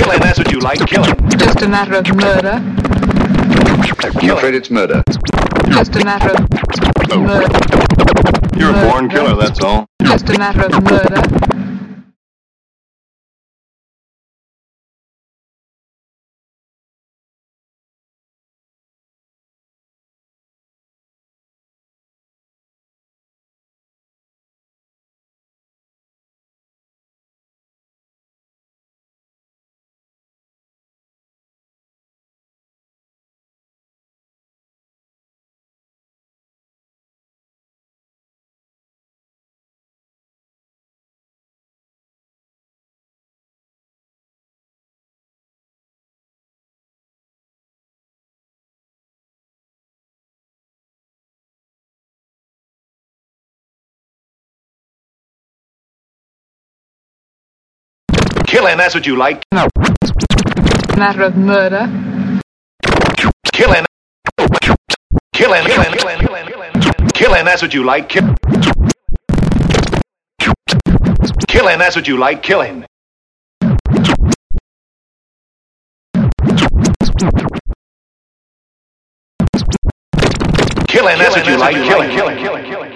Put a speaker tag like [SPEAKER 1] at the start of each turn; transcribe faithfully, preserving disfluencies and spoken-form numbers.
[SPEAKER 1] Killing, that's what you like, killing.
[SPEAKER 2] Just a matter of murder.
[SPEAKER 3] I'm afraid it's murder.
[SPEAKER 2] Just a matter of murder.
[SPEAKER 1] You're a born killer, that's all.
[SPEAKER 2] Just a matter of murder.
[SPEAKER 1] Killing, that's what you like. No.
[SPEAKER 2] Matter of murder.
[SPEAKER 1] Killing. Killing, killing, killing, killing, killing. Killing, that's what you like. Kill. Killing, that's what you like. Killing. Killing, that's what you like. Killing, killing, killing, killing.